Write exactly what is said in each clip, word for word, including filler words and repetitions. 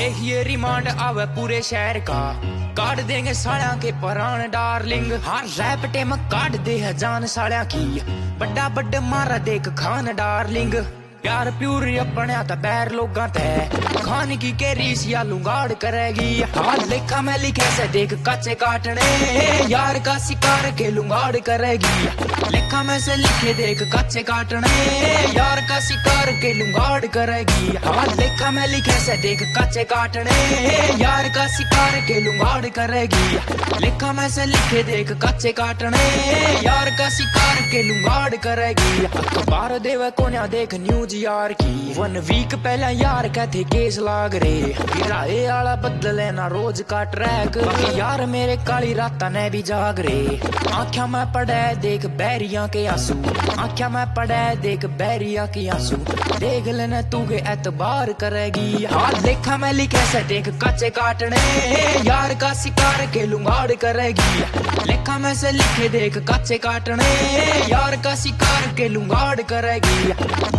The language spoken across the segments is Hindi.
देखिए रिमांड आवे पूरे शहर का, काट देंगे साड़ा के परान डार्लिंग। हाँ रैप टेम काट दे है जान साड़ा की, बड़ा बड़ा मारा देख खान डार्लिंग। प्यार प्यूर अपने आता बैर लोगा ते, खान की के रीस या लुंगाड़ करेगी। हाँ लेखा में लिखे से देख कच्चे काटने, यार का शिकार के लुंगाड़ करेगी। लेखा में से लिखे देख कच्चे काटने, यार का शिकार के लुंगाड़ करेगी। हाँ लेखा में लिखे से देख कच्चे काटने, यार का शिकार के लुंगाड़ करेगी। लेखा में से लिखे देख कच्चे काटने, यार का शिकार के लुंगाड़ करेगी। अखबार देवे कोन्या देख न्यूज यार की, वन वीक पहला यार कहते केस लाग रे। किराए आला बदल लेना रोज का ट्रैक, यार मेरे काली राता ने भी जाग रे। आँखों में पड़े देख बैरिया के आंसू, आँखों में पड़े देख बैरिया के आंसू। देख लेना तू के एतबार करेगी। हाथ देखा मैं लिखे से देख कच्चे काटने, यार का शिकार के लुंगाड़ करेगी। लेखा में से लिखे देख कच्चे काटने, यार का शिकार के लुंगाड़ करेगी।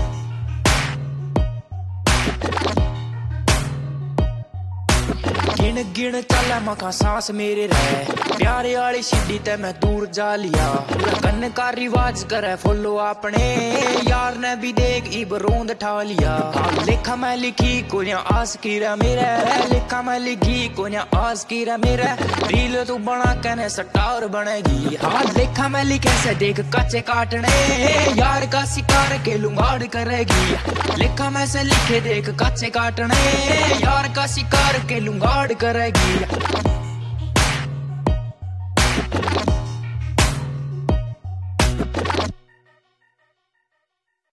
गिन गिन चला मखा सांस मेरे रह, प्यारे वाली सीढ़ी ते मैं दूर जा लिया। कन्न का रिवाज करे फॉलो अपने, यार ने भी देख इब रोंद ठा लिया। लेखा मैं लिखी कोन्या आस की रे मेरे, लेखा मैं लिखी कोन्या आस की रे मेरे। रील तू बना कने स्टार बनेगी। हाँ लेखा मैं लिखे से देख कच्चे काटने, यार का शिकार के लुंगाड़ करेगी। लेखा में से लिखे देख कच्चे काटने, यार का शिकार के लुंगाड़ करेगी।